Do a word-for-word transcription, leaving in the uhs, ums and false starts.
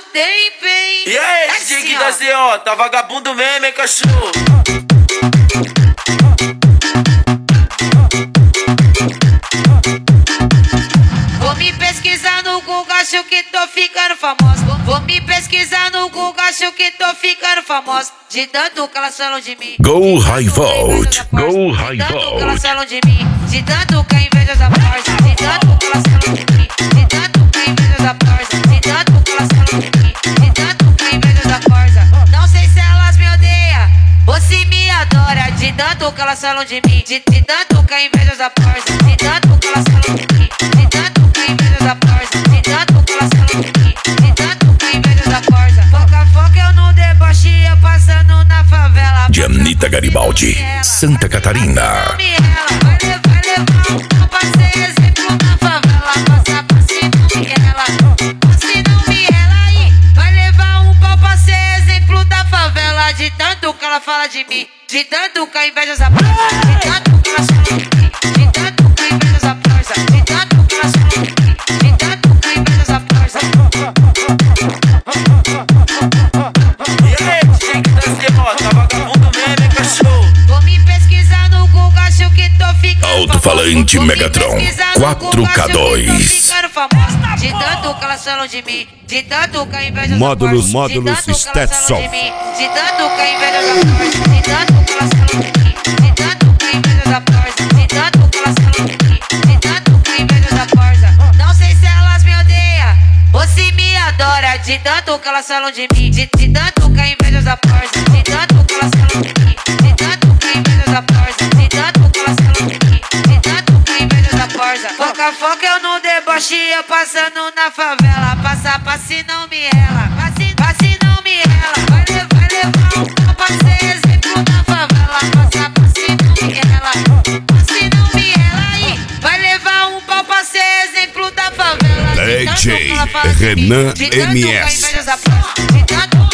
tem bem. E aí, assim, D J ó. da C O, tá vagabundo mesmo, hein, cachorro? Vou me pesquisar no Google, acho que tô ficando famoso. Vou, vou me pesquisar no Google, acho que tô ficando famoso. De tanto que elas falam de mim. Go High Volt, Go De High tanto que elas Volt. falam de mim. De tanto que a inveja da força. De tanto que elas falam de mim. De tanto que a inveja da força. De tanto que elas falam de mim. De tanto que a inveja da força. Não sei se elas me odeiam ou se me adora. De tanto que elas falam de mim. De, de tanto que a inveja da força. De tanto que elas falam de mim. De tanto que a inveja da força. De tanto que elas falam de mim. De tanto que a inveja da força. Foca, foca eu no deboche, eu passando na favela. De Anitta Garibaldi, Santa Catarina. Vai levar, vai levar um pra ser exemplo na favela. Passa pra se não me rela, se não me rela aí. Vai levar um pau pra ser exemplo da favela. De tanto que ela fala de mim, de tanto que a inveja abraça, de tanto que elas falam de mim, de tanto que a inveja abraça, de tanto que elas falam de mim, de tanto que a inveja abraça. E aí, D J da C O, tá vagabundo mesmo, hein, cachorro? Vou me pesquisar no Google, acho que tô ficando Alto-falante famoso. Megatron Vou me pesquisar no quatro Google, K acho que tô dois. ficando famoso. De tanto que elas falam de mim, de tanto que a inveja Módulos, abraça, módulos de tanto que elas falam Stetson. de mim, de tanto que a inveja abraça, de tanto que elas falam de mim, de tanto que a inveja abraça, de tanto que elas falam de mim, de tanto que a inveja abraça. Não sei se elas me odeiam ou se me adora. De tanto que elas falam de mim, de, de tanto que a inveja abraça, de tanto que elas falam de mim, de tanto que a inveja abraça, de tanto que elas falam de mim, de tanto que a inveja abraça. Foca, foca eu no deboche, eu passando na favela. Passa pra se não me rela, pra se, pra se não me rela. Vai levar, vai levar um pau pra ser exemplo na favela. Passa pra se não me rela, pra se não me rela aí. Vai levar um pau pra ser exemplo da favela. De D tanto J que ela fala de mim, Renan de tanto que a M S. inveja abraça, de tanto